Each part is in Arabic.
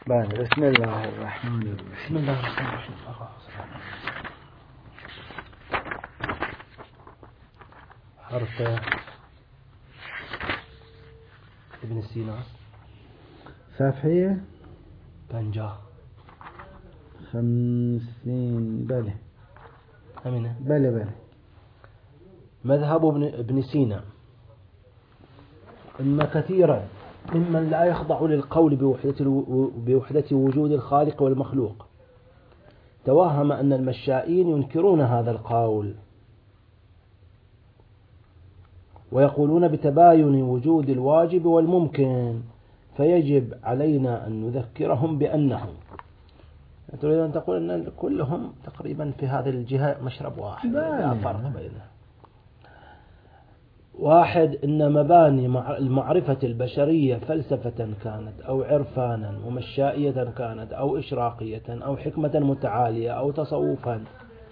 بسم الله الرحمن الرحيم. بسم الله الرحمن الرحيم. حرف ابن سينا صفحة 50 بله أمينة. بله مذهب ابن سينا إما كثيرا ممن لا يخضع للقول بوحدة وجود الخالق والمخلوق توهم أن المشائين ينكرون هذا القول ويقولون بتباين وجود الواجب والممكن، فيجب علينا أن نذكرهم بأنه، تريد أن تقول أن كلهم تقريبا في هذه الجهة مشرب واحد لا فرق بينهم. واحد، إن مباني المعرفة البشرية فلسفة كانت أو عرفانا ومشائية كانت أو إشراقية أو حكمة متعالية أو تصوفا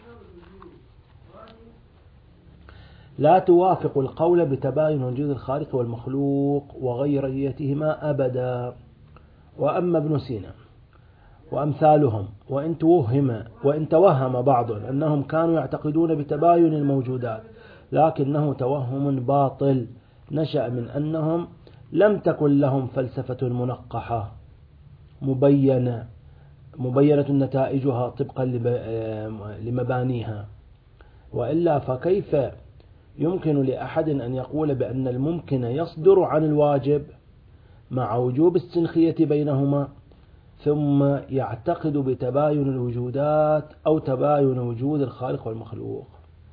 لا توافق القول بتباين وجود الخالق والمخلوق وغيريتهما أبدا. وأما ابن سينا وأمثالهم وإن توهم بعض أنهم كانوا يعتقدون بتباين الموجودات، لكنه توهم باطل نشأ من أنهم لم تكن لهم فلسفة منقحة مبينة نتائجها طبقا لمبانيها، وإلا فكيف يمكن لأحد أن يقول بأن الممكن يصدر عن الواجب مع وجوب السنخية بينهما ثم يعتقد بتباين الوجودات أو تباين وجود الخالق والمخلوق؟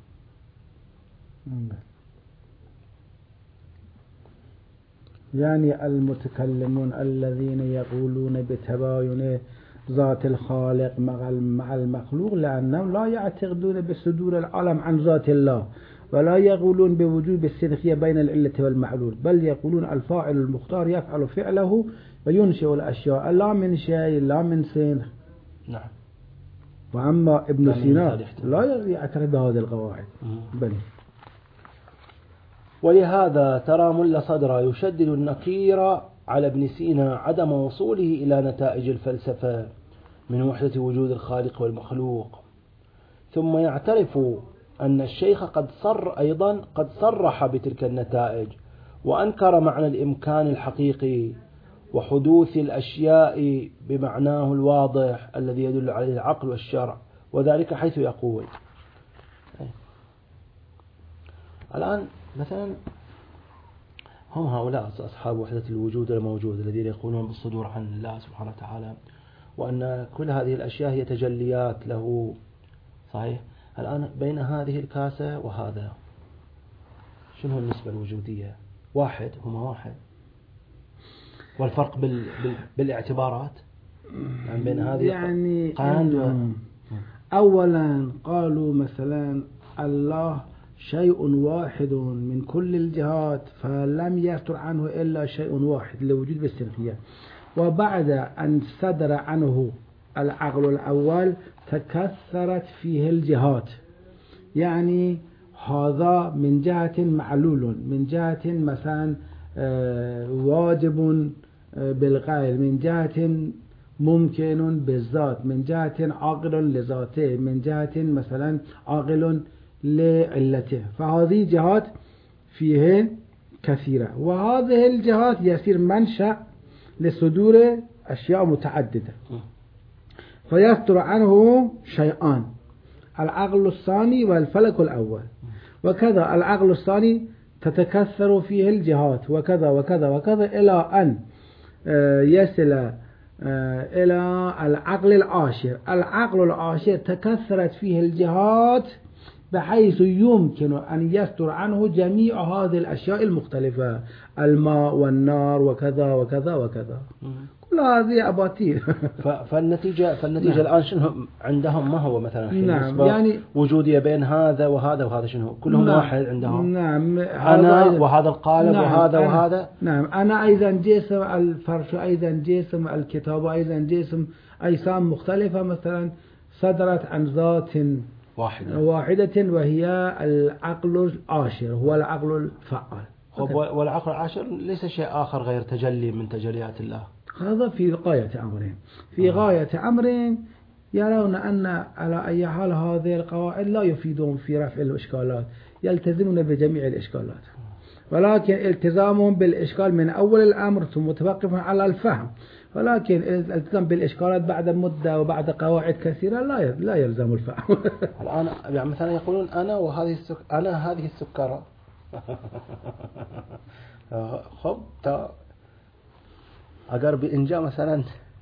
يعني المتكلمون الذين يقولون بتباين ذات الخالق مع المخلوق لأنهم لا يعتقدون بصدور العالم عن ذات الله، ولا يقولون بوجوب السنخية بين العلة والمعلول، بل يقولون الفاعل المختار يفعل فعله وينشئ الأشياء لا من شيء لا من سنخ. نعم. وأما ابن سينا لا يعترف بهذه القواعد. بلي. ولهذا ترى ملا صدرا يشدد النكير على ابن سينا عدم وصوله إلى نتائج الفلسفة من وحدة وجود الخالق والمخلوق، ثم يعترف أن الشيخ قد صرح بتلك النتائج وأنكر معنى الإمكان الحقيقي وحدوث الأشياء بمعناه الواضح الذي يدل عليه العقل والشرع، وذلك حيث يقول الآن مثلا هم هؤلاء أصحاب وحدة الوجود والموجود الذين يقولون بالصدور عن الله سبحانه وتعالى وأن كل هذه الأشياء هي تجليات له، صحيح؟ الآن بين هذه الكاسة وهذا شنو النسبة الوجودية؟ واحد، هما واحد، والفرق بالاعتبارات يعني بين هذه يعني أولا قالوا مثلا الله شيء واحد من كل الجهات فلم يصدر عنه إلا شيء واحد لوجود بالسنخية، وبعد أن صدر عنه العقل الأول تكثرت فيه الجهات، يعني هذا من جهة معلول، من جهة مثلا واجب بالغير، من جهة ممكن بالذات، من جهة عاقل لذاته، من جهة مثلا عاقل لعلته، فهذه جهات فيه كثيرة، وهذه الجهات يصير منشأ لصدور أشياء متعددة، فيصدر عنه شيئان، العقل الثاني والفلك الأول، وكذا العقل الثاني تتكثر فيه الجهات وكذا وكذا وكذا إلى أن يصل إلى العقل العاشر. العقل العاشر تكثرت فيه الجهات بحيث يمكن أن يصدر عنه جميع هذه الأشياء المختلفة، الماء والنار وكذا وكذا وكذا، كل هذه أباطيل. فالنتيجة الآن شنو عندهم؟ ما هو مثلا نعم يعني وجودية بين هذا وهذا وهذا، شنو كلهم نعم واحد عندهم؟ نعم، أنا وهذا القالب نعم وهذا وهذا. نعم، أنا أيضا جسم، الفرش أيضا جسم، الكتاب أيضا جسم، أجسام مختلفة مثلا صدرت عن ذات واحدة وهي العقل العاشر، هو العقل الفعال. والعقل العاشر ليس شيء آخر غير تجلي من تجليات الله. هذا في غاية أمرين. في غاية أمرين يرون أن على أي حال هذه القواعد لا يفيدون في رفع الإشكالات، يلتزمون بجميع الإشكالات، ولكن التزامهم بالإشكال من أول الأمر ثم متوقف على الفهم، ولكن الالتزام بالإشكالات بعد مدة وبعد قواعد كثيرة لا يلزم الفهم. الآن يعني مثلا يقولون أنا هذه السكرة خب أقرب إنجاء مثلا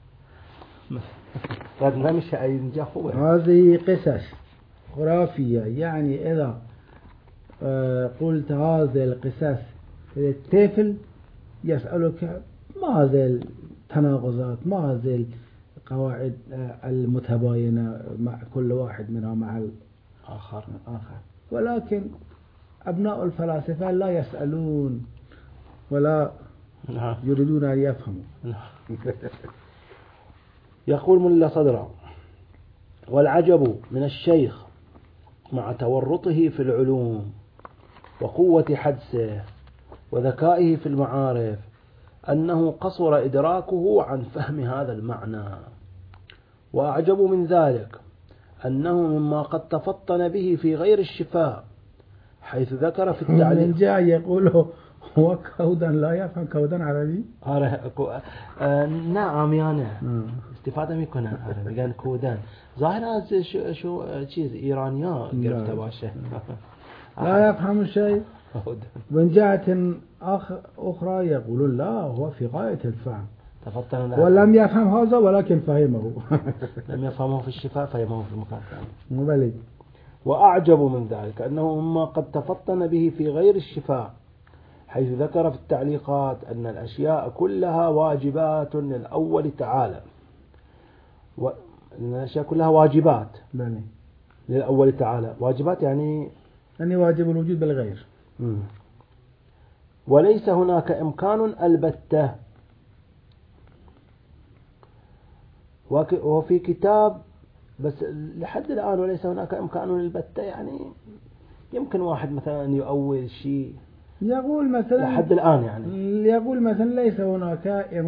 مش إنجاء هذه قصص خرافية. يعني إذا قلت هذه القصص الطفل يسألك ما هذه التناقضات، ما هذه القواعد المتباينة مع كل واحد منها مع الآخر. ولكن أبناء الفلاسفة لا يسألون ولا يريدون أن يفهموا. يقول ملا صدرا: والعجب من الشيخ مع تورطه في العلوم وقوة حدسه وذكائه في المعارف أنه قصر إدراكه عن فهم هذا المعنى، وأعجب من ذلك أنه مما قد تفطن به في غير الشفاء، حيث ذكر في التعليق من جاء يقول هو كودا لا يفهم كودا عربي. نعم يعني استفادة ميكون عربي كان كودان ظاهر شو چیز إيرانيا قرفت باشه لا يفهم شيء. من جهة أخرى يقولون لا هو في غاية الفهم ولم يفهم هذا ولكن فهمه. لم يفهمه في الشفاء فهمه في المكان الثاني. بلي. وأعجب من ذلك أنه مما قد تفطن به في غير الشفاء، حيث ذكر في التعليقات أن الأشياء كلها واجبات للأول تعالى، وأن الأشياء كلها واجبات للأول تعالى. واجبات يعني واجب الوجود بالغير. وليس هناك إمكان البتة. وفي كتاب بس لحد الآن وليس هناك إمكان البتة، يعني يمكن واحد مثلا أن يؤول شيء يقول مثلا لحد الآن يعني يقول مثلا ليس هناك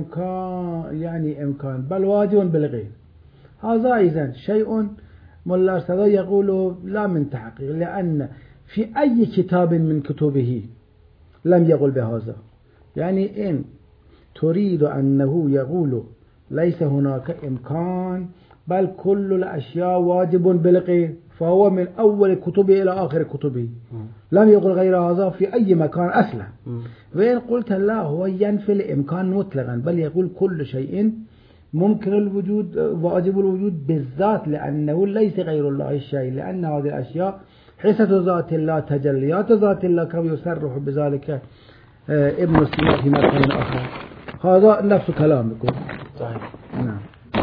إمكان بل واجب بالغير. هذا إذن شيء ملا صدر يقول لا من تحقيق، لأن في أي كتاب من كتبه لم يقل بهذا. يعني إن تريد أنه يقول ليس هناك إمكان بل كل الأشياء واجب بالغير، فهو من أول كتبه إلى آخر كتبه لم يقل غير هذا في أي مكان أصلا. وإن قلت لا هو ينفي الإمكان مطلقا، بل يقول كل شيء ممكن الوجود واجب الوجود بالذات، لأنه ليس غير الله الشيء، لأن هذه الأشياء حصة ذات الله تجليات ذات الله، كما يصرح بذلك ابن سينا في مكان آخر. هذا نفس كلامكم صحيح. نعم.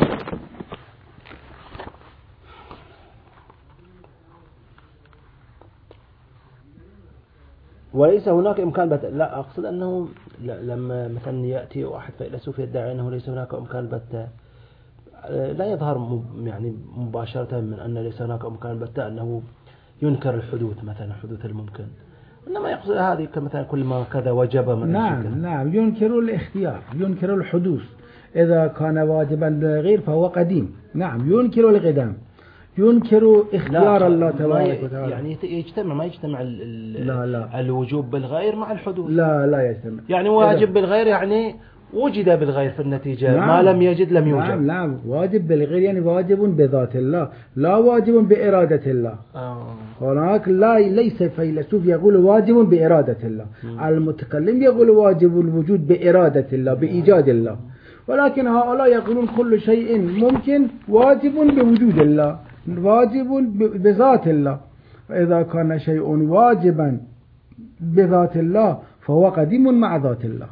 وليس هناك إمكان لا أقصد أنه لما مثلا يأتي واحد فيلسوف يدعي أنه ليس هناك إمكان بتة، لا يظهر يعني مباشرة من أن ليس هناك إمكان بتة أنه ينكر الحدوث مثلا حدوث الممكن، إنما يقصد هذه كمثلا كل ما كذا وجب من نعم ينكر الاختيار، ينكر الحدوث. إذا كان واجبا غير فهو قديم. نعم ينكر القدام، ينكر اختيار الله تبارك وتعالى. يعني ما يجتمع لا. الوجوب بالغير مع الحدوث. لا يجتمع. يعني واجب بالغير يعني وجد بالغير في النتيجة. نعم. ما لم يجد لم يوجد. نعم واجب بالغير يعني واجب بذات الله، لا واجب بإرادة الله. هناك ليس فيلسوف يقول واجب بإرادة الله. المتكلم يقول واجب الوجود بإرادة الله بإيجاد الله، ولكن هؤلاء يقولون كل شيء ممكن واجب بوجود الله، واجب بذات الله. فإذا كان شيء واجبا بذات الله فهو قديم مع ذات الله.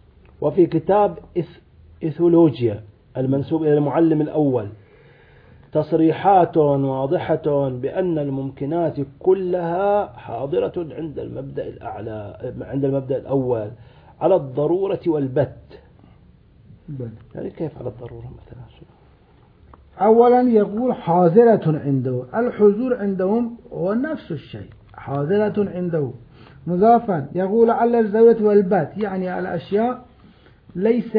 وفي كتاب إثولوجيا المنسوب إلى المعلم الأول تصريحات واضحة بأن الممكنات كلها حاضرة عند المبدأ الأعلى، عند المبدأ الأول على الضرورة والبت. يعني كيف على الضرورة مثلا؟ أولا يقول حاضرة عنده، الحضور عندهم هو نفس الشيء، حاضرة عنده مضافا. يقول على الضرورة والبت، يعني الأشياء ليس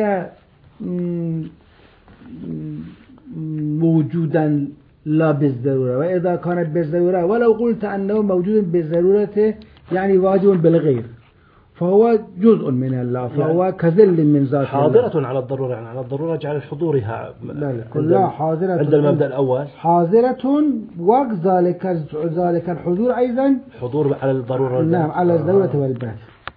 موجودا لا بالضرورة، وإذا كانت بالضرورة ولو قلت أنه موجود بالضرورة يعني واجب بالغير، فهو جزء من الله، فهو يعني كذل من ذات حاضرة الله. على الضرورة، يعني على الضرورة جعل حضورها كلها حاضرة عند المبدأ الأول، حاضرة وقت ذلك الحضور أيضا حضور على الضرورة. نعم على الضرورة والبات.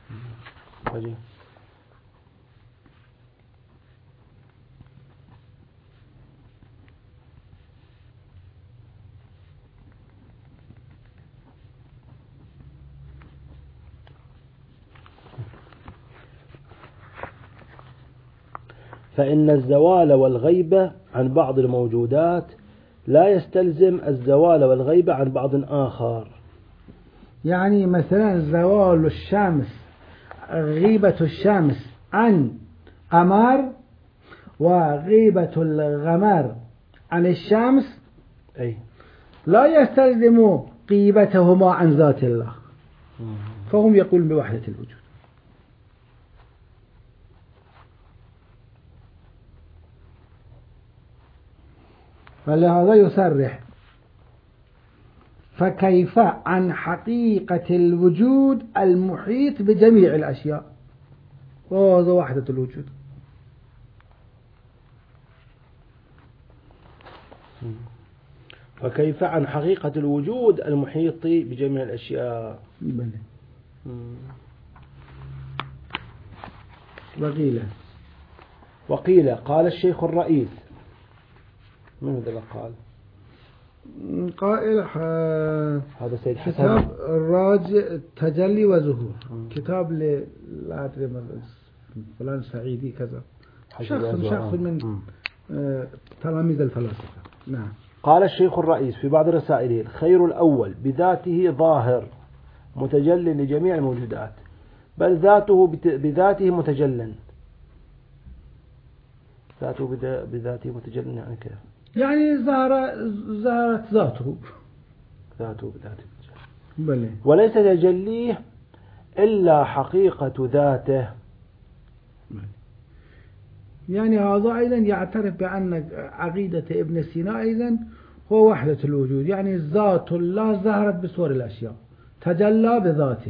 فإن الزوال والغيبة عن بعض الموجودات لا يستلزم الزوال والغيبة عن بعض آخر. يعني مثلا زوال الشمس، غيبة الشمس عن قمر، وغيبة القمر عن الشمس لا يستلزم غيبتهما عن ذات الله، فهم يقولون بوحدة الوجود. فلهذا يصرح فكيف عن حقيقة الوجود المحيط بجميع الأشياء، وهذا وحدة الوجود. فكيف عن حقيقة الوجود المحيط بجميع الأشياء. وقيل قال الشيخ الرئيس، من هذا قال؟ قائل هذا سيد حسن، كتاب الراجع تجلي وظهور، كتاب لا أدري فلان سعيدي كذا، شخص من تلاميذ الفلاسفة. نعم. قال الشيخ الرئيس في بعض رسائله: الخير الأول بذاته ظاهر متجل لجميع الموجودات، بل ذاته بذاته متجل. ذاته بذاته متجل يعني كيف؟ يعني ظهرت ذاته بذاته بلى. وليس تجليه إلا حقيقة ذاته. يعني هذا أيضا يعترف بأن عقيدة ابن سينا أيضا هو وحدة الوجود، يعني ذات الله ظهرت بصور الأشياء، تجلى بذاته.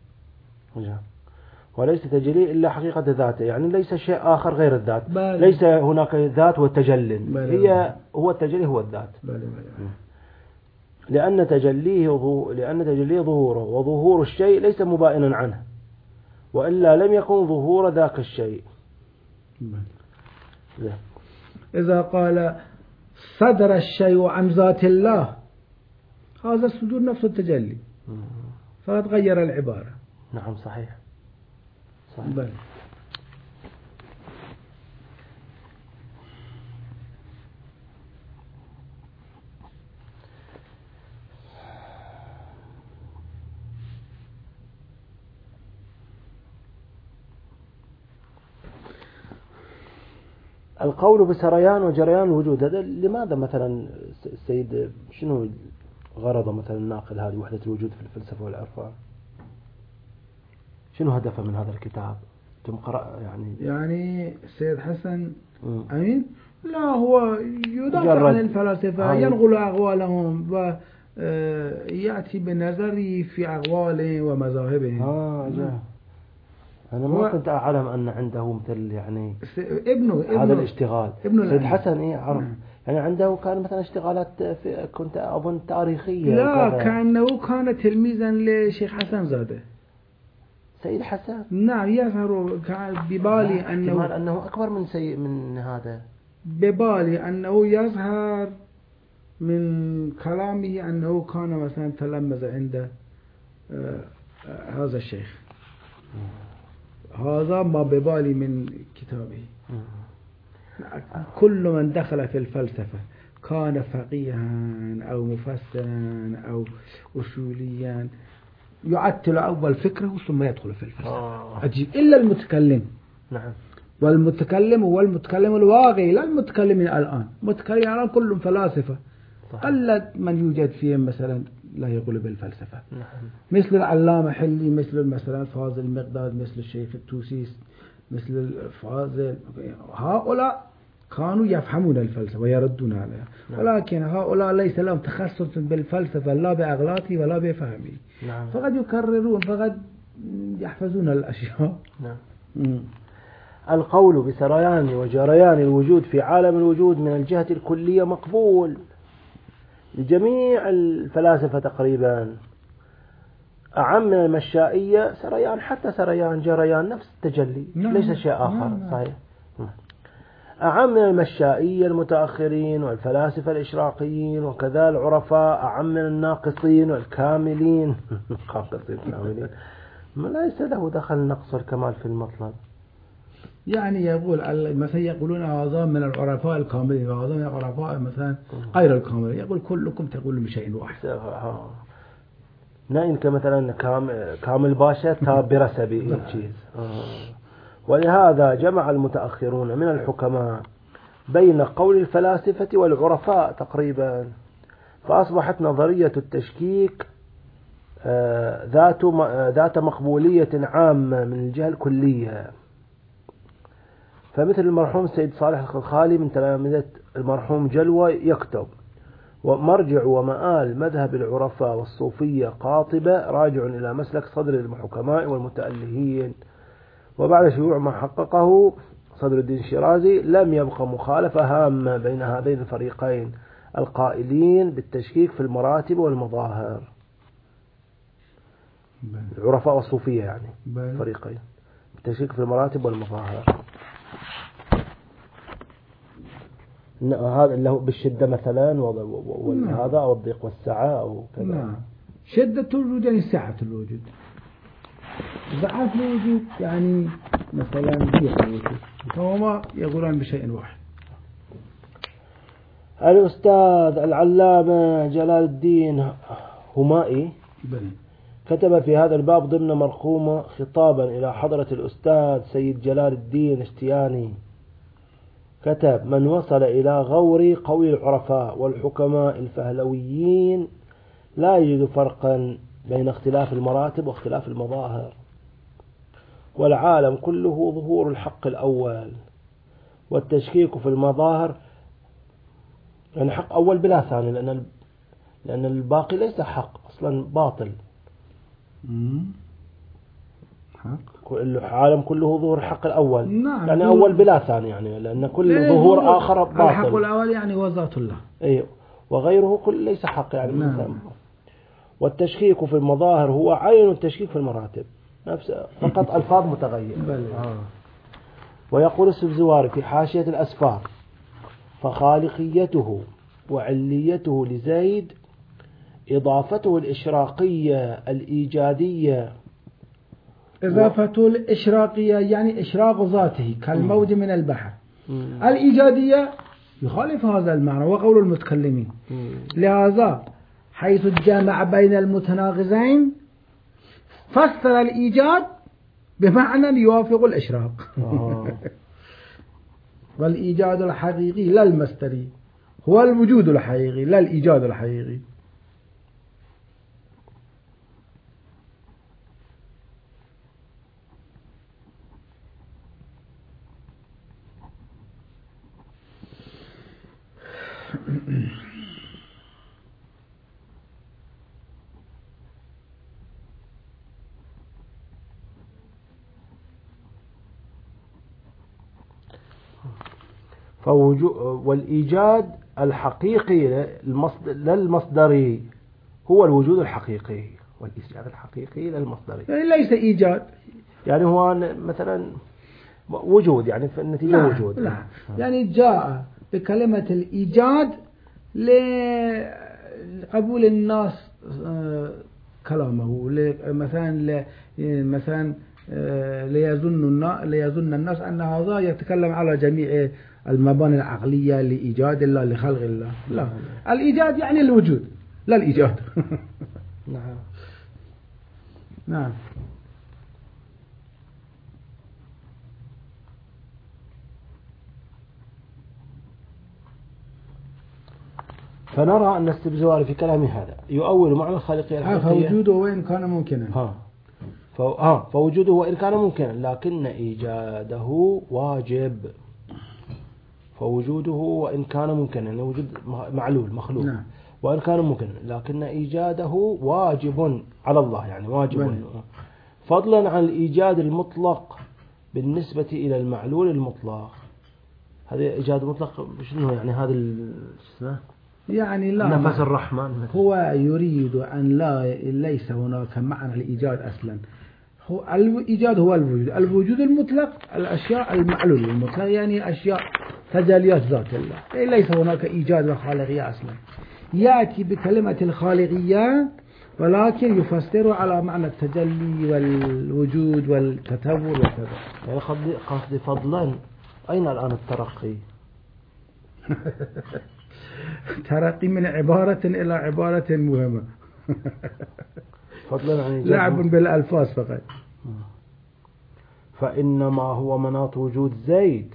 وليس تجلي إلا حقيقة ذاته، يعني ليس شيء آخر غير الذات. ليس هناك ذات والتجلي، هو التجلي هو الذات. لأن تجليه ظهوره، وظهور الشيء ليس مبائنا عنه، وإلا لم يكن ظهور ذاك الشيء. إذا قال صدر الشيء عن ذات الله، هذا الصدور نفس التجلي، فتغير العبارة. نعم صحيح. بل. القول بسريان وجريان الوجود، هذا لماذا مثلا السيد شنو غرضه مثلا ناقل هذه وحدة الوجود في الفلسفة والعرفان؟ شنو هدفه من هذا الكتاب؟ ثم قرأ يعني السيد حسن أمين لا هو يدافع عن الفلاسفة، ينقل أقوالهم ويأتي بنظري في أقوالهم ومذاهبهم. أنا ما كنت أعلم أن عنده مثل يعني ابنه هذا الاشتغال. السيد حسن عرف يعني عنده كان مثلا اشتغالات كنت أظن تاريخية. لا كأنه كان تلميذا لشيخ حسن زاده. سيد حسن نعم يظهر ببالي أنه أكبر من هذا، ببالي أنه يظهر من كلامه أنه كان مثلا تلمذ عند هذا الشيخ. هذا ما ببالي من كتابه. كل من دخل في الفلسفة كان فقيها أو مفسرا أو أصوليا يعتل أول فكره ثم يدخل في الفلسفة. عجيب. إلا المتكلم. نعم. والمتكلم هو المتكلم الواقعي لا المتكلمين الآن. المتكلمين الآن كلهم فلاسفة. قل من يوجد فيهم مثلا لا يقول بالفلسفة. نعم. مثل العلامة حلي، مثل مثلا فاضل المقداد، مثل الشيخ التوسيس، مثل الفاضل. هؤلاء كانوا يفهمون الفلسفة ويردون عليها. نعم. ولكن هؤلاء ليس لهم تخصص بالفلسفة لا بأغلاطي ولا بفهمي. نعم. فقد يكررون، فقد يحفظون الأشياء. نعم. القول بسريان وجريان الوجود في عالم الوجود من الجهة الكلية مقبول لجميع الفلاسفة تقريبا. أعم من المشائية سريان، حتى سريان جريان نفس التجلي. نعم. ليس شيء آخر. نعم. صحيح. أعم من المشائية المتأخرين والفلاسفة الإشراقيين وكذا العرفاء. أعم من الناقصين والكاملين. ناقصين كاملين ما ليس له دخل النقص والكمال في المطلب. يعني يقول مثلا يقولون هذا من العرفاء الكاملين وهذا من العرفاء مثلا غير الكاملين. يقول كلكم تقولون بشيء واحد. نائن كمثلا كامل باشا تابر سبي إنجيز. ولهذا جمع المتأخرون من الحكماء بين قول الفلاسفة والعرفاء تقريبا، فأصبحت نظرية التشكيك ذات مقبولية عامة من الجهة الكلية. فمثل المرحوم السيد صالح الخلخالي من تلامذة المرحوم جلوى يكتب: ومرجع ومآل مذهب العرفاء والصوفية قاطبة راجع إلى مسلك صدر الحكماء والمتألهين. وبعد شيوع ما حققه صدر الدين الشيرازي لم يبقى مخالفة هامة بين هذين الفريقين القائلين بالتشكيك في المراتب والمظاهر. العرفاء والصوفية يعني فريقين بالتشكيك في المراتب والمظاهر. هذا اللي هو بالشدة مثلا وهذا أو الضيق والسعة أو كذا. نعم. شدة الوجود يعني سعة الوجود. ضعف الوجود يعني مثلا ضيق الوجود. فهما يقولون بشيء واحد. الأستاذ العلامة جلال الدين همائي كتب في هذا الباب ضمن مرقومة خطابا إلى حضرة الأستاذ سيد جلال الدين اشتياني. كتب: من وصل إلى غور قول العرفاء والحكماء الفهلويين لا يجد فرقا بين اختلاف المراتب واختلاف المظاهر، والعالم كله ظهور الحق الأول، والتشكيك في المظاهر يعني حق أول بلا ثاني، لأن الباقي ليس حق أصلا، باطل. العالم كله ظهور الحق الأول. نعم. يعني أول بلا ثاني، يعني لأن كل ظهور آخر باطل. الحق الأول يعني هو ذات الله. أيوه. وغيره كل ليس حق يعني. نعم. والتشكيك في المظاهر هو عين التشكيك في المراتب نفس فقط ألفاظ متغيرة. ويقول السبزواري في حاشية الأسفار: فخالقيته وعليته لزيد إضافته الإشراقية الإيجادية. إضافته الإشراقية يعني إشراق ذاته كالموج من البحر. الإيجادية يخالف هذا المعنى وقول المتكلمين. لهذا حيث الجامع بين المتناقضين فسر الإيجاد بمعنى يوافق الإشراق. والإيجاد الحقيقي لا المستري هو الوجود الحقيقي لا الإيجاد الحقيقي. والإيجاد الحقيقي لا المصدري هو الوجود الحقيقي، والإيجاد الحقيقي لا المصدري يعني ليس إيجاد، يعني هو مثلا وجود، يعني في النتيجة لا وجود. لا. يعني جاء بكلمة الإيجاد لقبول الناس كلامه، مثلا ليظن الناس أن هذا يتكلم على جميع المباني العقلية لإيجاد الله لخلق الله. لا، الإيجاد يعني الوجود لا الإيجاد. نعم. نعم. فنرى أن السبزواري في كلامه هذا يؤول معنى الخالقية الحقيقية. فوجوده وإن كان ممكنا. فوجوده وإن كان ممكنا لكن إيجاده واجب. فوجوده وإن كان ممكنا يعني وجود معلول مخلوق. نعم. وإن كان ممكنا لكن إيجاده واجب على الله يعني واجب. فضلا عن الإيجاد المطلق بالنسبة إلى المعلول المطلق. هذا إيجاد مطلق شنو يعني هذا اسمه يعني لا نفس الرحمن. هو يريد أن ليس هناك معنى الإيجاد أصلا. هو الإيجاد هو الوجود المطلق الأشياء المعلول المطلق يعني أشياء تجليات ذات الله. ليس هناك إيجاد وخالقية أصلا. يأتي بكلمة الخالقية ولكن يفسر على معنى التجلي والوجود والتطور وكذا. يعني قصدي فضلا أين الآن الترقي؟ ترقي من عبارة إلى عبارة مهمة. فضلا عن لعب بالألفاظ فقط. فإنما هو مناط وجود زيد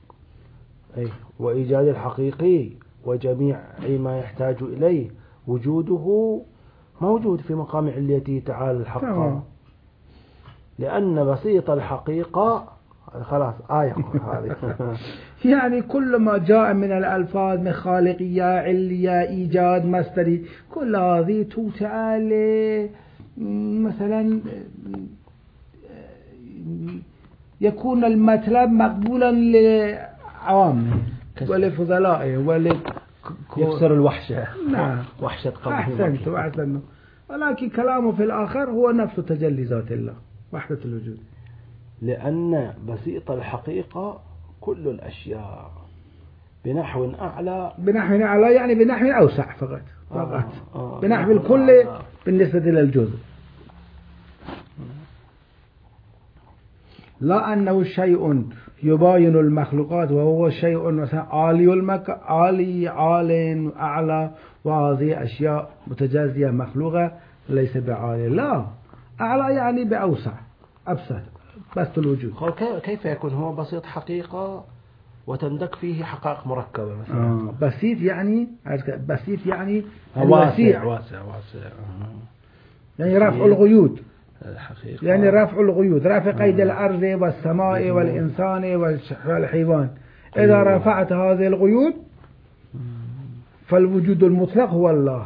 وإيجاد الحقيقي وجميع ما يحتاج إليه وجوده موجود في مقام عليته تعالى الحق. لأن بسيط الحقيقة خلاص آية هذه. يعني كل ما جاء من الألفاظ من خالقية علية إيجاد مصدري كل هذه تعالى مثلا يكون المطلب مقبولا لعوامه ولفضلائه يكسر الوحشة. نعم. وحشة قلبه. أحسنت. ولكن كلامه في الآخر هو نفس تجلي ذات الله وحدة الوجود. لأن بسيط الحقيقة كل الأشياء بنحو أعلى يعني بنحو أوسع فقط. بنحو الكل بالنسبة للجزء. لا أنه شيء يباين المخلوقات وهو شيء مثلا عالي أعلى وهذه أشياء متجازية مخلوقة ليس بعالي. لا، أعلى يعني بأوسع أبسط بس الوجود. كيف يكون هو بسيط حقيقة وتندك فيه حقائق مركبة مثلا؟ بسيط يعني واسع. يعني رفع القيود. الحقيقة يعني رفع القيود رفع قيد الأرض والسماء والإنسان والحيوان. إذا رفعت هذه القيود فالوجود المطلق هو الله.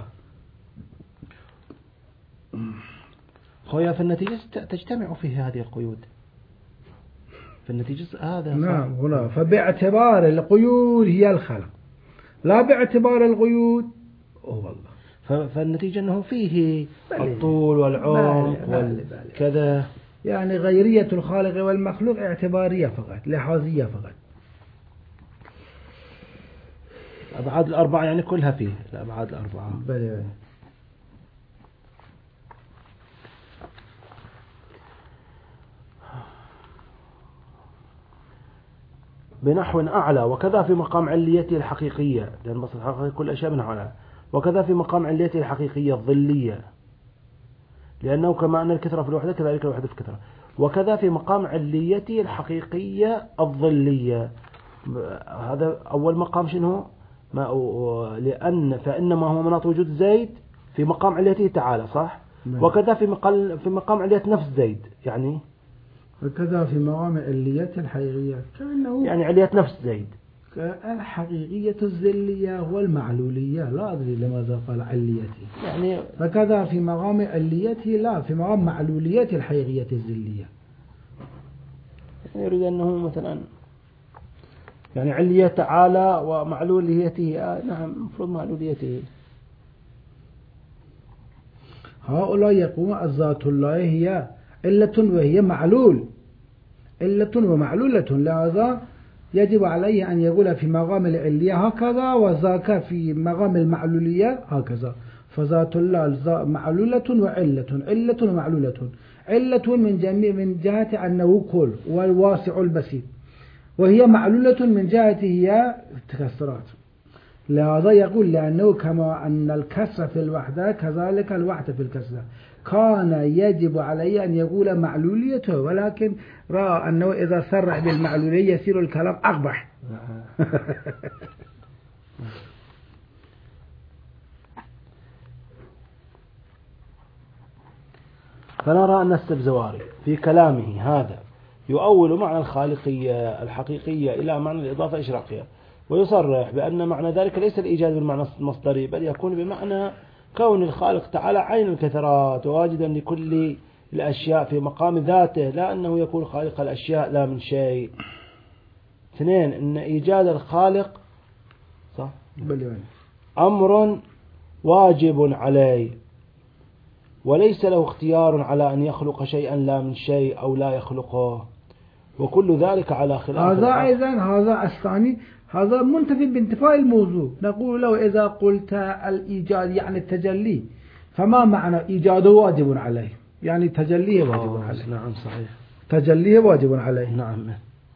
في النتيجة تجتمع فيه هذه القيود في النتيجة هذا. نعم هنا فباعتبار القيود هي الخلق لا باعتبار القيود هو الله. فالنتيجة أنه فيه الطول والعمق والكذا. يعني غيرية الخالق والمخلوق اعتبارية فقط لحاظية فقط. أبعاد الأربعة يعني كلها فيه الأبعاد الأربعة. بلى. بنحو أعلى وكذا في مقام عليته الحقيقية لأن بسط الحقيقية كل أشياء بنحو أعلى وكذا في مقام عليته الحقيقية الظلية لأنه كما أن الكثرة في الوحدة كذلك الوحدة في الكثرة. وكذا في مقام عليته الحقيقية الظلية. هذا أول مقام شنو؟ فإنما هو مناط وجود زيد في مقام عليته تعالى صح؟ وكذا في مقام علية نفس زيد يعني وكذا في مقام عليته الحقيقية كأنه يعني علية نفس زيد الحقيقية الظلية والمعلولية. لا أدري لماذا قال عليته يعني فكذا في مقام عليته لا في مقام معلولية الحقيقية الظلية. يعني يريد أنه مثلا يعني علية تعالى ومعلوليته نعم مفروض معلوليته. هؤلاء يقولون الذات الله هي علة وهي معلول علة ومعلولة لهذا يجب عليه أن يقول في مقام العلية هكذا وذاك في مقام المعلولية هكذا. فذات الله معلولة وعلة علة ومعلولة علة من جهة أنه كل والواسع البسيط وهي معلولة من جهة هي التكسرات. لهذا يقول لأنه كما أن الكسر في الوحدة كذلك الوحدة في الكسرة، كان يجب عليه أن يقول معلوليته، ولكن رأى أنه إذا صرح بالمعلولية يصير الكلام أقبح. فنرى أن السبزواري في كلامه هذا يؤول معنى الخالقية الحقيقية إلى معنى الإضافة الإشراقية، ويصرح بأن معنى ذلك ليس الإيجاد بالمعنى المصدري، بل يكون بمعنى كون الخالق تعالى عين الكثرات وواجدا لكل الأشياء في مقام ذاته، لا أنه يكون خالق الأشياء لا من شيء. اثنين، أن إيجاد الخالق صح أمر واجب عليه، وليس له اختيار على أن يخلق شيئا لا من شيء أو لا يخلقه، وكل ذلك على خلاف هذا أيضا هذا الثاني هذا منتفي بانتفاء الموضوع. نقول له إذا قلت الإيجاد يعني التجلي، فما معنى إيجاده واجب عليه؟ يعني تجليه واجب عليه. نعم صحيح، تجليه واجب عليه. نعم.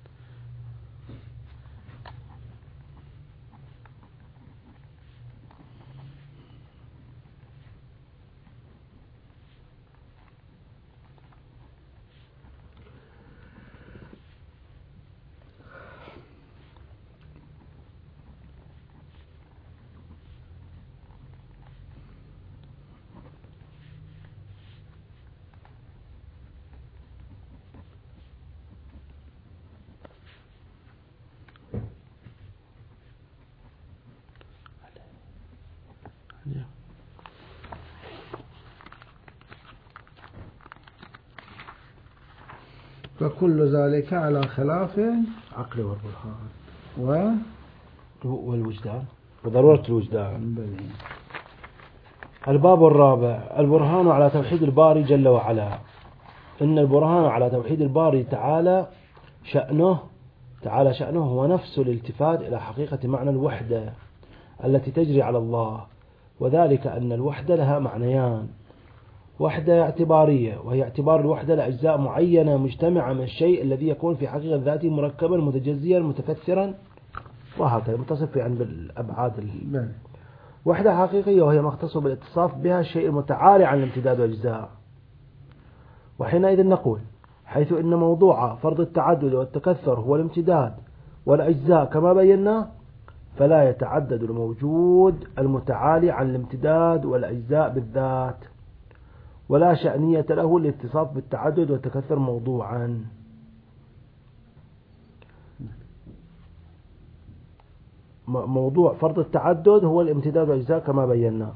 وكل ذلك على خلاف عقل والبرهان والوجدان وضرورة الوجدان. الباب الرابع، البرهان على توحيد الباري جل وعلا. إن البرهان على توحيد الباري تعالى شأنه هو نفس الالتفات إلى حقيقة معنى الوحدة التي تجري على الله، وذلك أن الوحدة لها معنيان: وحدة اعتبارية، وهي اعتبار الوحدة لأجزاء معينة مجتمعة من الشيء الذي يكون في حقيقة ذاته مركبا متجزيا متفسرا وهكذا متصف يعني بالأبعاد. وحدة حقيقية وهي مختصة بالاتصاف بها الشيء المتعالي عن الامتداد والأجزاء. وحينئذ نقول حيث إن موضوع فرض التعدد والتكثر هو الامتداد والأجزاء كما بينا، فلا يتعدد الموجود المتعالي عن الامتداد والأجزاء بالذات، ولا شأنية له الاتصاف بالتعدد والتكثر موضوعا. موضوع فرض التعدد هو الامتداد والأجزاء كما بينا.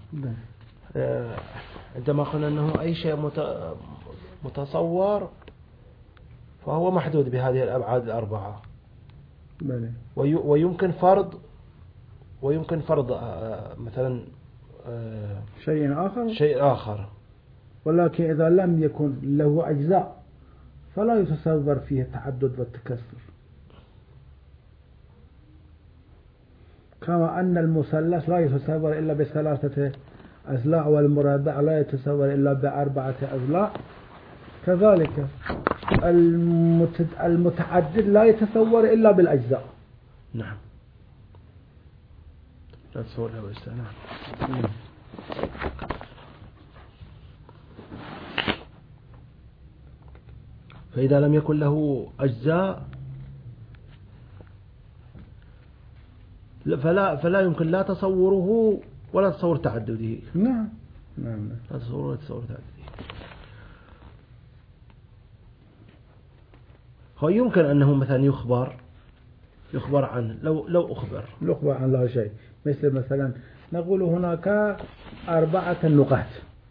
عندما قلنا أنه أي شيء متصور فهو محدود بهذه الأبعاد الأربعة، ويمكن فرض مثلا شيء آخر، ولكن إذا لم يكن له أجزاء فلا يتصور فيه التعدد والتكسر، كما أن المثلث لا يتصور إلا بثلاثة أضلاع، والمربع لا يتصور إلا بأربعة أضلاع، كذلك المتعدد لا يتصور إلا بالأجزاء. نعم، لا يتصور إلا بالأجزاء. نعم. فإذا لم يكن له أجزاء فلا يمكن لا تصوره ولا تصور تعدده. نعم. لا تصوره ولا تصور تعدده. هو يمكن أنه مثلا يخبر عنه لو أخبر عن لا شيء، مثلا نقول هناك 4 نقاط،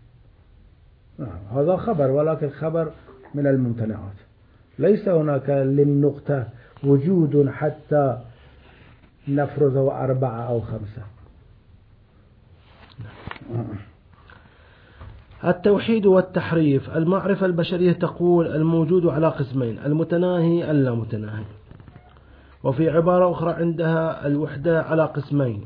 هذا خبر، ولكن خبر من الممتنعات، ليس هناك للنقطة وجود حتى نفرضه 4 أو 5. التوحيد والتحريف. المعرفة البشرية تقول الموجود على قسمين: المتناهي اللامتناهي. وفي عبارة أخرى عندها الوحدة على قسمين: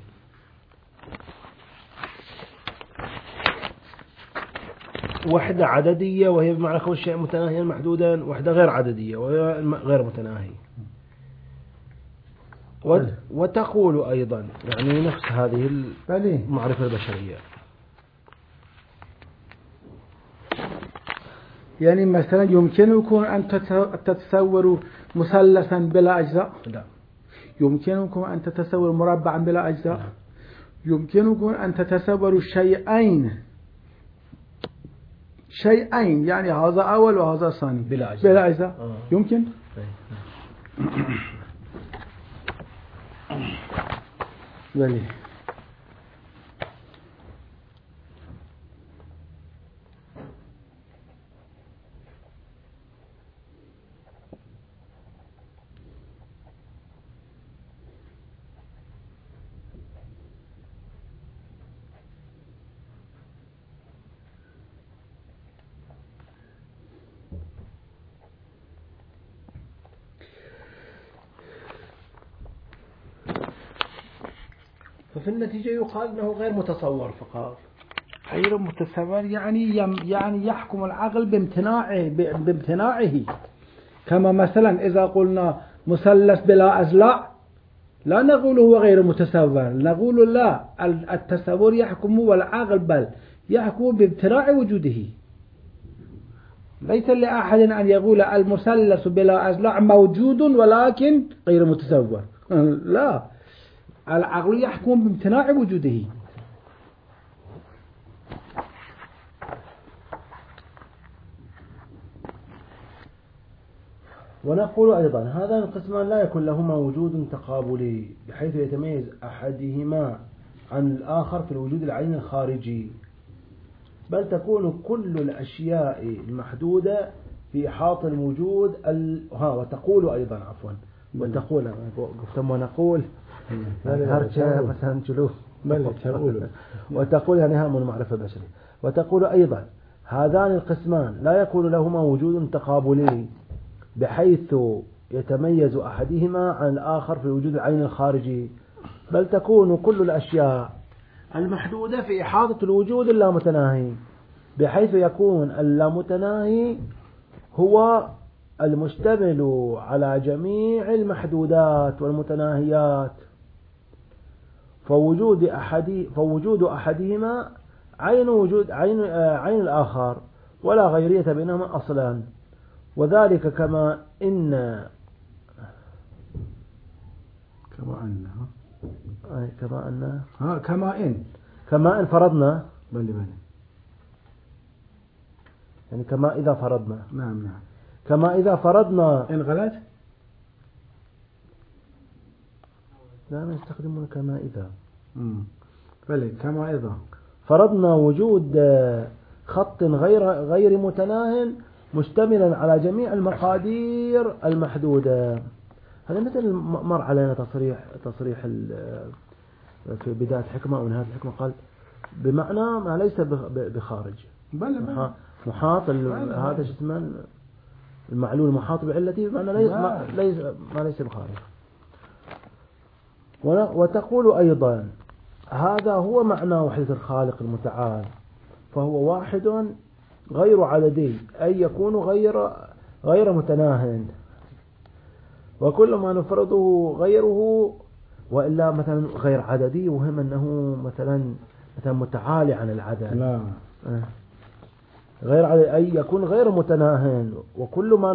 وحدة عددية وهي بمعنى كل شيء متناهيا محدودا، وحدة غير عددية وهي غير متناهي. وتقول أيضا يعني نفس هذه المعرفة البشرية. يعني مثلا يمكنكم أن تتصوروا مثلثا بلا أجزاء؟ لا. يمكنكم أن تتصوروا مربعا بلا أجزاء؟ لا. يمكنكم أن تتصوروا شيئين يعني هذا أول وهذا ثاني بلا أجزاء؟ يمكن؟ بلي. ففي النتيجة يقال أنه غير متصور فقط. غير متصور يعني يحكم العقل بامتناعه كما مثلا إذا قلنا مثلث بلا أضلاع لا نقول هو غير متصور، نقول لا، التصور يحكم والعقل بل يحكم بامتناع وجوده. ليس لأحد أن يقول المثلث بلا أضلاع موجود ولكن غير متصور، لا، العقل يحكم بامتناع وجوده. ونقول أيضا هذان القسمان لا يكون لهما وجود تقابلي بحيث يتميز أحدهما عن الآخر في الوجود العيني الخارجي، بل تكون كل الأشياء المحدودة في إحاطة الوجود وتقول أيضا وتقول ونقول مثلا جلوه وتقول يعني هم المعرفة البشرية. وتقول أيضا هذان القسمان لا يكون لهما وجود تقابلي بحيث يتميز أحدهما عن الآخر في الوجود العيني الخارجي، بل تكون كل الأشياء المحدودة في إحاطة الوجود اللامتناهي بحيث يكون اللامتناهي هو المشتمل على جميع المحدودات والمتناهيات، فوجود أحدهما عين الآخر ولا غيرية بينهما أصلا. وذلك كما إن فرضنا يعني كما إذا فرضنا نعم كما إذا فرضنا إن غلط لا نستخدمون كما إذا بلي كما إذا فرضنا وجود خط غير متناه مشتملا على جميع المقادير المحدودة. هذا مثل مر علينا تصريح في بداية الحكمة أو نهاية الحكمة، قال بمعنى ما ليس بخارج محاط هذا اسمه المعلول محاط بعلته بمعنى ما ليس بخارج. وتقول أيضا هذا هو معنى وحدة الخالق المتعال، فهو واحد غير عددي أي يكون غير متناه، وكل ما نفرضه غيره وإلا مثلا غير عددي وهم أنه مثلا متعالي عن العدد، لا غير عددي أي يكون غير متناه، وكل ما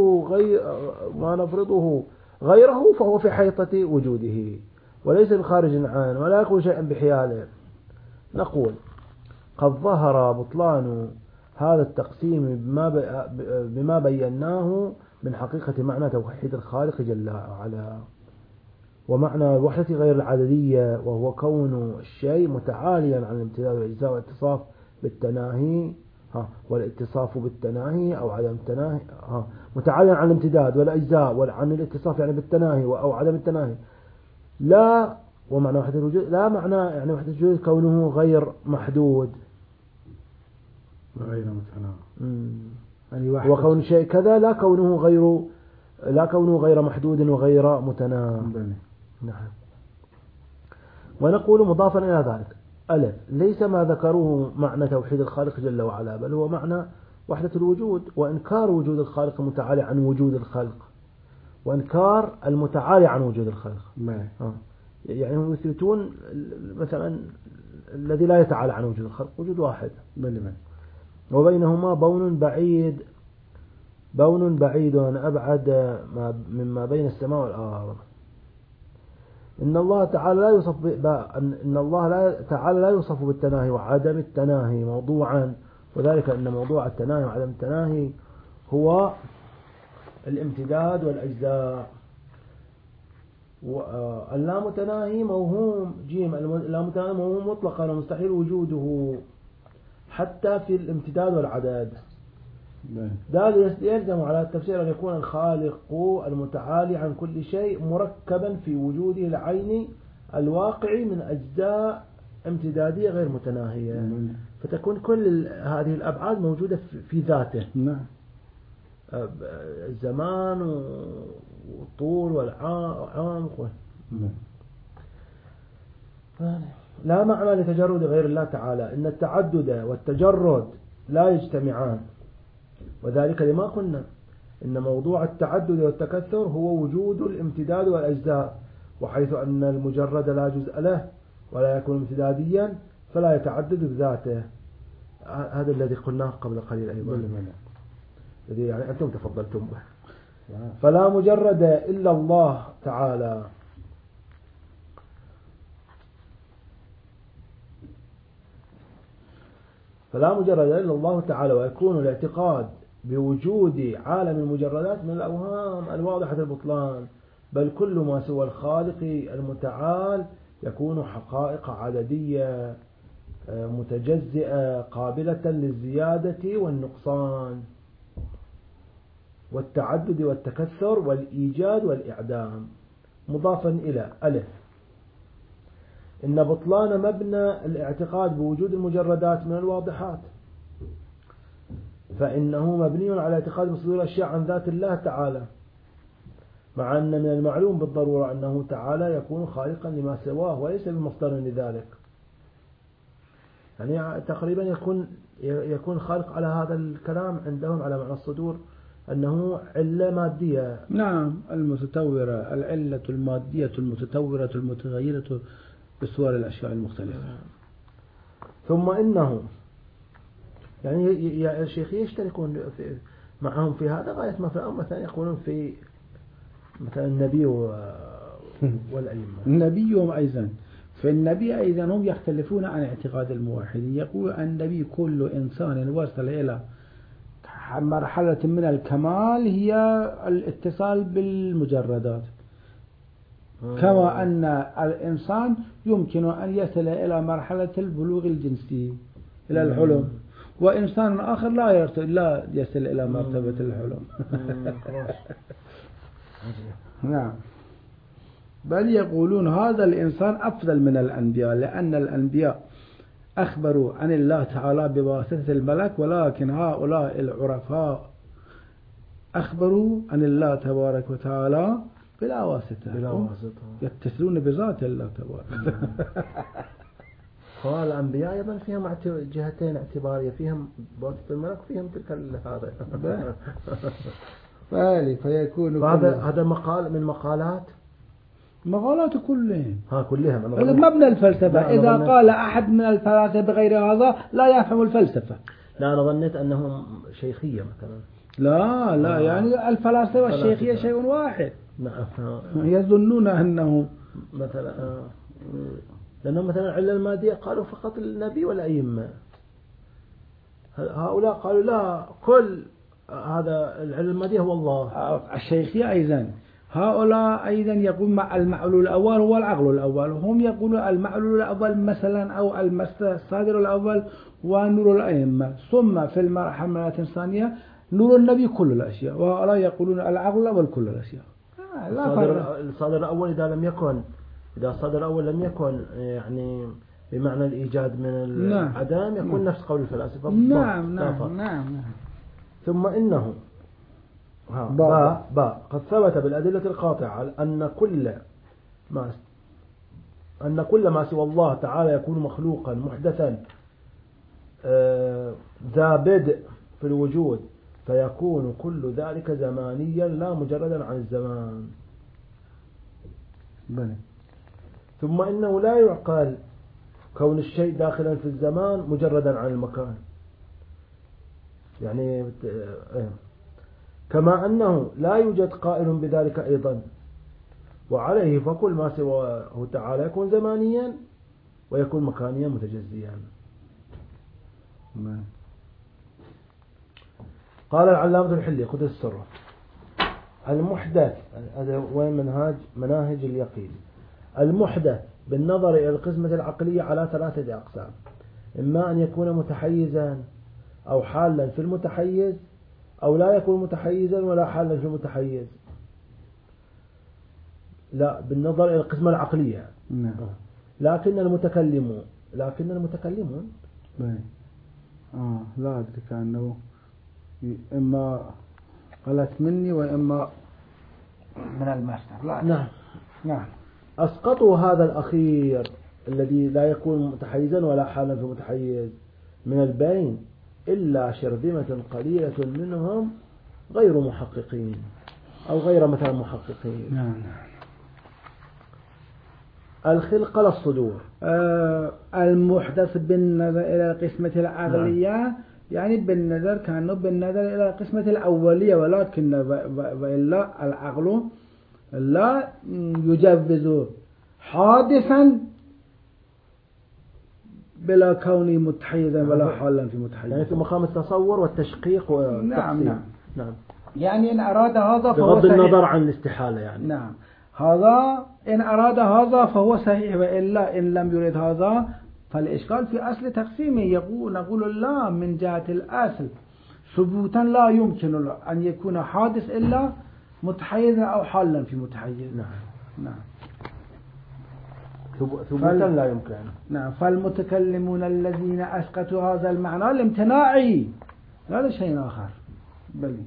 نفرضه غيره فهو في حيطة وجوده وليس بخارج عنه ولا يكون شيئا بحياله. نقول قد ظهر بطلان هذا التقسيم بما بيناه من حقيقة معنى توحيد الخالق جل وعلا، ومعنى الوحدة غير العددية، وهو كون الشيء متعاليا عن الامتداد والإجزاء والاتصاف بالتناهي والاتصاف بالتناهي أو عدم التناهي متعاليا عن الامتداد والأجزاء وعن الاتصاف يعني بالتناهي أو عدم التناهي. لا، ومعنى وحدة الوجود لا معنى يعني وحدة الوجود كونه غير محدود غير متناهي، يعني وكون شيء كذا لا كونه غير محدود وغير متناهي. نعم. ونقول مضافا إلى ذلك ألف ليس ما ذكروه معنى توحيد الخالق جل وعلا، بل هو معنى وحدة الوجود وإنكار وجود الخالق المتعالي عن وجود الخلق، وإنكار المتعالي عن وجود الخلق. ما يعني هم يثبتون مثلا الذي لا يتعالى عن وجود الخلق وجود واحد، بل وبينهما بون بعيد أبعد مما بين السماء والأرض. إن الله تعالى لا يوصف بالتناهي وعدم التناهي موضوعا، وذلك أن موضوع التناهي وعدم التناهي هو الامتداد والأجزاء. اللامتناهي موهوم جيم، اللامتناهي موهوم مطلقا ومستحيل وجوده حتى في الامتداد والعدد. ذلك يلزم على التفسير أن يكون الخالق المتعالي عن كل شيء مركبا في وجوده العيني الواقعي من أجزاء امتدادية غير متناهية، فتكون كل هذه الأبعاد موجودة في ذاته. الزمان والطول والعمق. لا معنى لتجرد غير الله تعالى، إن التعدد والتجرد لا يجتمعان، وذلك لما قلنا إن موضوع التعدد والتكثر هو وجود الامتداد والأجزاء، وحيث أن المجرد لا جزء له ولا يكون امتداديا فلا يتعدد بذاته. هذا الذي قلناه قبل قليل أيضا، الذي يعني أنتم تفضلتم به. فلا مجرد إلا الله تعالى، ويكون الاعتقاد بوجود عالم المجردات من الأوهام الواضحة البطلان، بل كل ما سوى الخالق المتعال يكون حقائق عددية متجزئة قابلة للزيادة والنقصان والتعدد والتكثر والإيجاد والإعدام. مضافا إلى ألف، إن بطلان مبنى الاعتقاد بوجود المجردات من الواضحات، فإنه مبني على اعتقاد بصدور الأشياء عن ذات الله تعالى، مع أن من المعلوم بالضرورة أنه تعالى يكون خالقا لما سواه وليس بمصدر لذلك. يعني تقريبا يكون خالق على هذا الكلام عندهم على معنى الصدور أنه علة مادية. نعم، المتتورة، العلة المادية المتتورة المتغيرة بصور الأشياء المختلفة. ثم إنه يعني يا الشيخ يشتركون معهم في هذا غاية ما في الأمر، مثلا يقولون في مثلا النبي والأئمة. النبي هم أيضا، فالنبي أيضا هم يختلفون عن اعتقاد الموحدين. يقول النبي كل إنسان وصل إلى مرحلة من الكمال هي الاتصال بالمجردات، كما أن الإنسان يمكن أن يصل إلى مرحلة البلوغ الجنسي إلى الحلم، وإنسان آخر لا يصل إلى مرتبة الحلم. نعم، بل يقولون هذا الإنسان أفضل من الأنبياء، لأن الأنبياء أخبروا عن الله تعالى بواسطة الملك، ولكن هؤلاء العرفاء أخبروا عن الله تبارك وتعالى بلا واسطة، يتصلون بذات الله تبارك. فالأنبياء أيضا فيهم جهتين اعتبارية، فيهم بواسطة الملك وفيهم تلك هذا. فيكون هذا مقال من مقالات كلهم. كلهم مبنى الفلسفة. إذا قال أحد من الفلاسفة بغير هذا لا يفهم الفلسفة. لا، أنا ظنيت أنهم شيخية مثلا. لا يعني الفلاسفة والشيخية شيء واحد. نعم. يظنون أنه مثلا لأنهم مثلا العلة المادية قالوا فقط النبي والأئمة، هؤلاء قالوا لا، كل هذا العلة المادية هو الله. الشيخية أيضا، هؤلاء أيضا يقول مع المعلول الأول هو العقل الأول، هم يقولون المعلول الأول مثلا أو الصادر الأول ونور الأئمة، ثم في المرحلة الثانية نور النبي كل الأشياء، وهؤلاء يقولون العقل الأول كل الأشياء. الصادر الأول إذا الصادر الأول لم يكن يعني بمعنى الإيجاد من العدم، يكون نفس قول الفلاسفة. نعم. ثم إنه قد ثبت بالأدلة القاطعة أن كل ما سوى الله تعالى يكون مخلوقا محدثا ذا بدء في الوجود فيكون كل ذلك زمانيا لا مجردا عن الزمان. بلى. ثم إنه لا يعقل كون الشيء داخلا في الزمان مجردا عن المكان، يعني كما أنه لا يوجد قائل بذلك أيضا، وعليه فكل ما سواه تعالى يكون زمانيا ويكون مكانيا متجزيا. قال العلامة الحلي قدس السر: المحدث، هذا وين مناهج اليقين، المحدث بالنظر إلى القسمة العقلية على 3 أقسام: إما أن يكون متحيزا أو حالا في المتحيز، أو لا يكون متحيزا ولا حالا في المتحيز. لا، بالنظر إلى القسمة العقلية. لكن المتكلمون لا أدري، كأنه إما غلط مني وإما من المصدر. نعم. أسقطوا هذا الأخير الذي لا يكون متحيزا ولا حالا في متحيز من البين، إلا شرذمة قليلة منهم غير محققين أو غير مثلا محققين. نعم. الخلق للصدور، المحدث بالنظر إلى القسمة العقلية، يعني بالنظر كأنه بالنظر إلى القسمة الأولية، ولكن وإلا العقل لا يجوز حادثا بلا كونه متحيزا ولا حالا في متحيز، يعني في مقام التصور والتشقيق والتقسيم. نعم. يعني إن أراد هذا فهو بغض النظر عن الاستحالة يعني. نعم. هذا إن أراد هذا فهو صحيح، وإلا إن لم يريد هذا فالإشكال في أصل تقسيمه. نقول لا، من جهة الأصل ثبوتا لا يمكن أن يكون حادث إلا متحيزا أو حالا في متحيز. نعم. ثبوتا لا يمكن. نعم. فالمتكلمون الذين أسقطوا هذا المعنى الامتناعي هذا شيء آخر. بل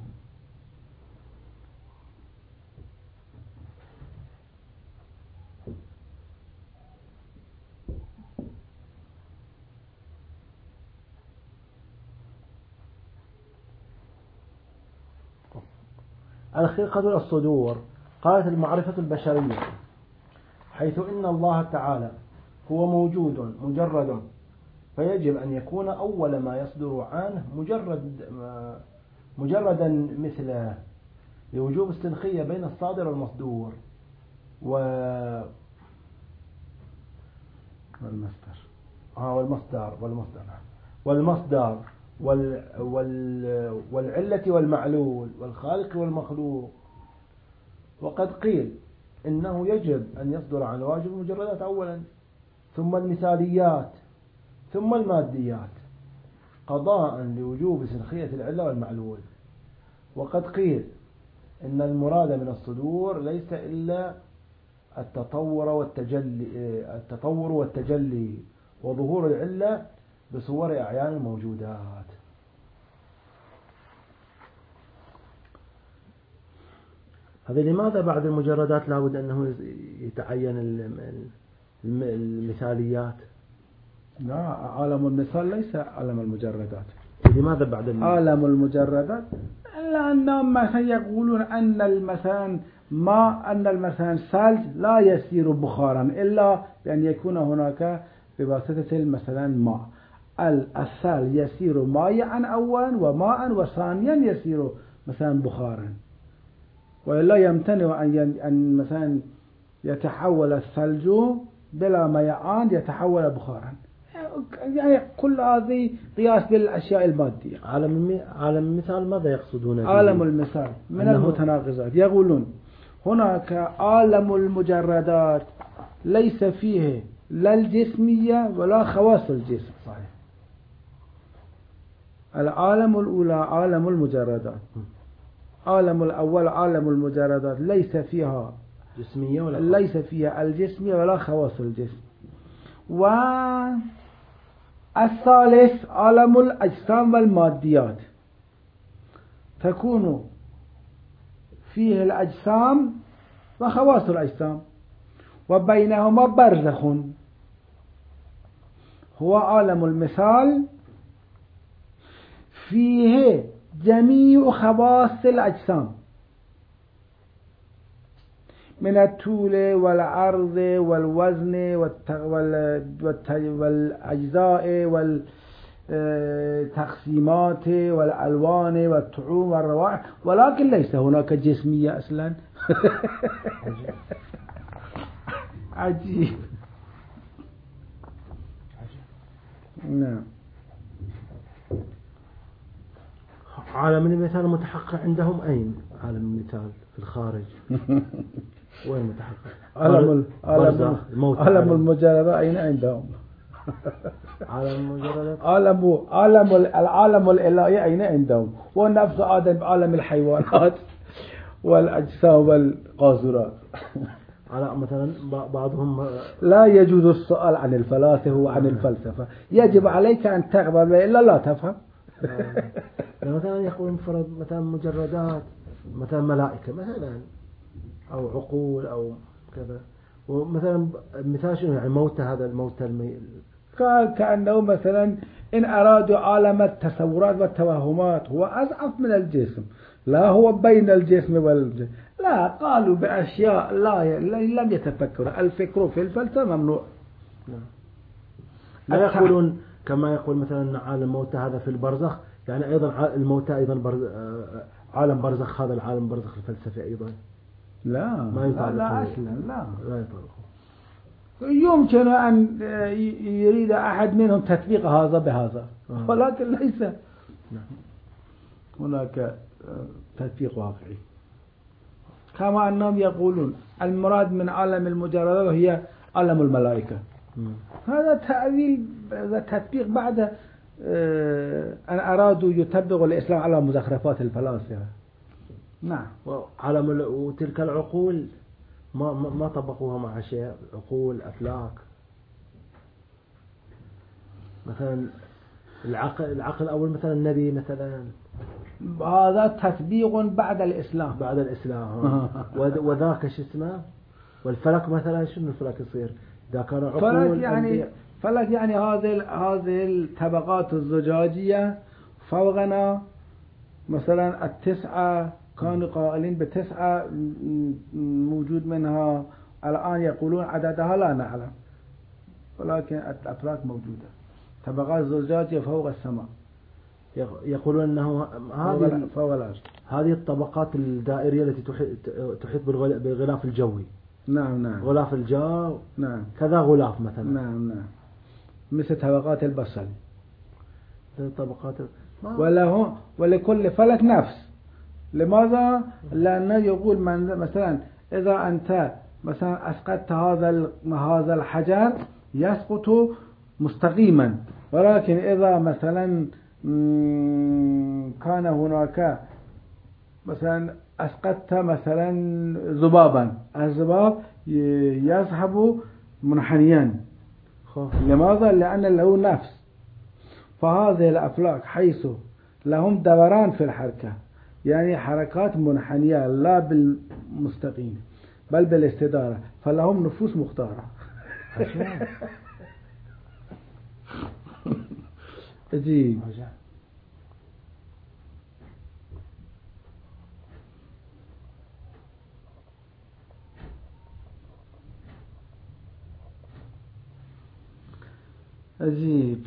الخلقة للصدور. قالت المعرفة البشرية: حيث إن الله تعالى هو موجود مجرد، فيجب أن يكون أول ما يصدر عنه مجردا مثله، لوجوب السنخية بين الصادر والمصدور والمصدر والعلة والمعلول والخالق والمخلوق. وقد قيل إنه يجب أن يصدر عن واجب المجردات أولا، ثم المثاليات، ثم الماديات، قضاء لوجوب سنخية العلة والمعلول. وقد قيل إن المراد من الصدور ليس إلا التطور والتجلي وظهور العلة بصور أعيان الموجودات. هذا لماذا بعد المجردات لابد أنه يتعين المثاليات؟ لا، عالم المثال ليس عالم المجردات. لماذا بعد عالم المجردات؟ لأنهم مثلا يقولون أن المثان ثلج لا يسير بخارا إلا بأن يكون هناك بواسطة مثلا ماء. الثلج يسير ماء أولا وماء، وثانيا يسير مثلا بخارا، وإلا يمتنع أن مثلا يتحول الثلج بلا ميعان يتحول بخارا. يعني كل هذه قياس بالأشياء المادية. عالم المثال ماذا يقصدون؟ عالم المثال من المتناقضات. يقولون هناك عالم المجردات ليس فيه لا الجسمية ولا خواص الجسم. صحيح. العالم الأولى عالم المجردات. عالم الأول عالم المجردات ليس فيها جسمية ولا ليس فيها الجسمية ولا خواص الجسم. والثالث عالم الأجسام والماديات، تكون فيه الأجسام وخواص الأجسام، وبينهما برزخ. هو عالم المثال فيه جميع خواص الأجسام من الطول والعرض والوزن والأجزاء والتقسيمات والألوان والطعوم والروائح، ولكن ليس هناك جسمية أصلا. عجيب. نعم. عالم المثال المتحقق عندهم أين؟ عالم المثال في الخارج وين متحقق؟ عالم المجرد أين عندهم؟ عالم المجرد، العالم الإلهي أين عندهم؟ ونفس آدم عالم الحيوانات والأجسام والقاذورات. على مثلا بعضهم لا يجوز السؤال عن الفلاسفة وعن الفلسفة، يجب عليك أن تقبل إلا لا تفهم. مثلا يقول مفرد مثلا مجردات، مثلا ملائكة مثلا، أو عقول أو كذا. ومثلا مثال شنو يعني موتى، هذا الموتى قال كأنه مثلا إن أرادوا عالم التصورات والتوهمات هو أضعف من الجسم، لا هو بين الجسم والجسم، لا، قالوا بأشياء لم يتفكروا. الفكر في الفلسفة ممنوع. لا يقولون كما يقول مثلا عالم الموتى هذا في البرزخ، يعني أيضا الموتى أيضا عالم برزخ، هذا العالم برزخ الفلسفي أيضا لا، ما لا أصلا لا يطلقه. يمكن أن يريد أحد منهم تطبيق هذا بهذا، ولكن ليس هناك تطبيق واقعي. كما أنهم يقولون المراد من عالم المجردات هي عالم الملائكة. هذا تأويل، هذا تطبيق بعد أن أرادوا يطبقوا الإسلام على مزخرفات الفلاسفة. نعم. وتلك العقول ما طبقوها مع شيء، عقول أفلاك مثلا، العقل أول مثلا النبي مثلا، هذا تطبيق بعد الإسلام. وذاك شو اسمه، والفلك مثلا شنو الفلك يصير إذا كان عقول فلك يعني هذه الطبقات الزجاجية فوقنا مثلا التسعة، كانوا قائلين بتسعة موجود منها، الآن يقولون عددها لا نعلم، ولكن الأفلاك موجودة، طبقات زجاجية فوق السماء. يقولون أنه هذه الطبقات الدائرية التي تحيط بالغلاف الجوي. نعم. غلاف الجو. نعم. كذا غلاف مثلا. نعم. مثل طبقات البصل. طبقات ولكل فلك نفس. لماذا؟ لأنه يقول مثلا إذا أنت مثلا أسقطت هذا الحجر يسقط مستقيما، ولكن إذا مثلا كان هناك مثلا أسقطت مثلا ذبابا، الذباب يذهب منحنيا. لماذا؟ لأن له نفس. فهذه الأفلاك حيث لهم دوران في الحركة، يعني حركات منحنية لا بالمستقيم بل بالاستدارة، فلهم نفوس مختارة. عجيب. عجيب.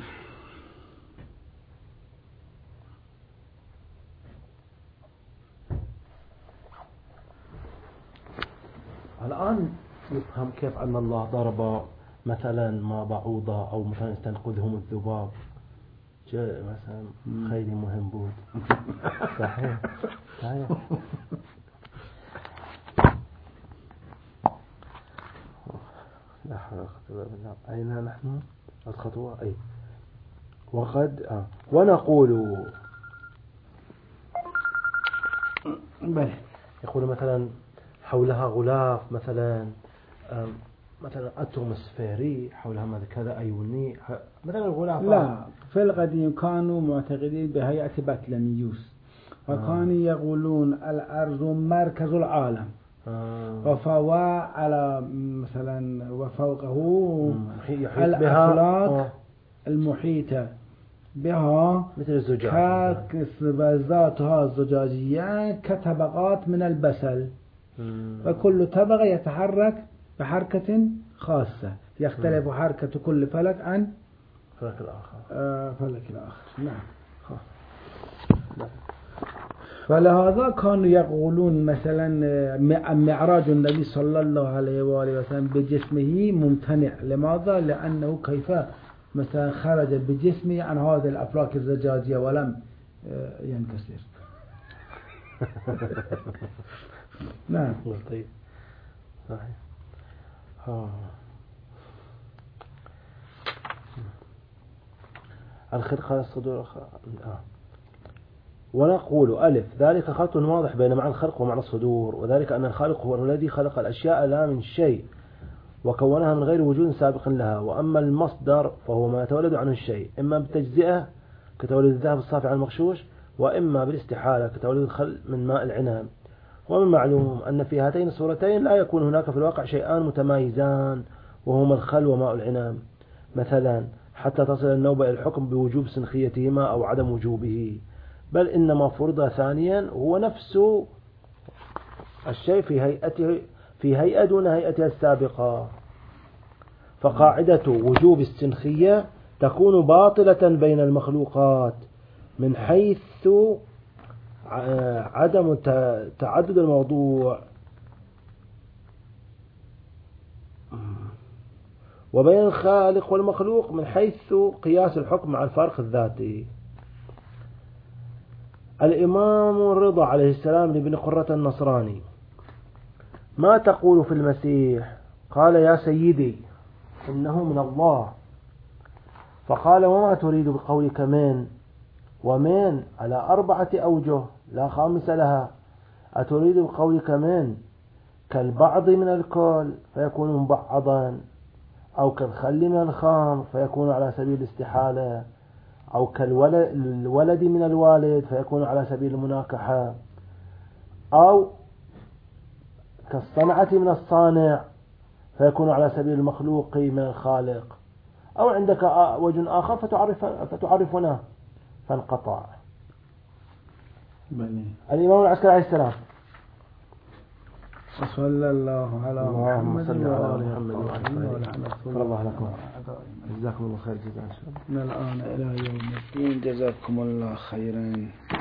الآن يفهم كيف أن الله ضرب مثلا ما بعوضة، أو مثلا استنقذهم الذباب، جاء مثلا خيل مهم بود. صحيح. لا حول ولا قوة إلا بالله. أين نحن؟ الخطوة أي وقد ونقول بلى. يقول مثلا حولها غلاف مثلا أتموسفيري، حولها كذا أيوني مثلا الغلاف. لا، في القديم كانوا معتقدين بهيئة بطليموس، وكانوا يقولون الأرض مركز العالم، وفوق على مثلا وفوقه الأفلاك المحيطة بها مثل الزجاج ذاتها الزجاجية كطبقات من البسل، وكل طبقة يتحرك بحركة خاصة، يختلف حركة كل فلك عن فلك الآخر. فلك الآخر. نعم. فلهذا كانوا يقولون مثلا معراج النبي صلى الله عليه وآله وسلم بجسمه ممتنع. لماذا؟ لأنه كيف مثلا خرج بجسمه عن هذه الأفلاك الزجاجية ولم ينكسر. نعم. طيب صحيح. الخلق على الصدور. ونقول ألف ذلك خلط واضح بين معنى الخلق ومعنى الصدور، وذلك أن الخالق هو الذي خلق الأشياء لا من شيء وكونها من غير وجود سابق لها، وأما المصدر فهو ما يتولد عنه الشيء إما بالتجزئة كتولد الذهب الصافي عن المغشوش، وإما بالاستحالة كتولد الخل من ماء العنب. ومن معلوم أن في هاتين الصورتين لا يكون هناك في الواقع شيئان متمايزان وهما الخل وماء العنب مثلا حتى تصل النوبة إلى الحكم بوجوب سنخيتهما أو عدم وجوبه، بل إنما فرض ثانيا هو نفس الشيء في هيئة دون هيئتها السابقة. فقاعدة وجوب السنخية تكون باطلة بين المخلوقات من حيث عدم تعدد الموضوع، وبين الخالق والمخلوق من حيث قياس الحكم مع الفارق الذاتي. الإمام الرضا عليه السلام لابن قرة النصراني: ما تقول في المسيح؟ قال: يا سيدي إنه من الله. فقال: وما تريد بقولك من؟ ومن على 4 أوجه لا خامس لها. أتريد بقولك من كالبعض من الكل فيكون مبعضا، أو كالخل من الخام فيكون على سبيل الاستحالة، أو كالولد من الوالد فيكون على سبيل المناكحة، أو كالصنعة من الصانع فيكون على سبيل المخلوق من الخالق، أو عندك وجه آخر فتعرفنا. فانقطع. الإمام العسكري عليه السلام. صلى الله على محمد وعلى محمد الله لكم. جزاكم الله خير جزاء. من الآن إلى يوم الدين جزاكم الله خيرا.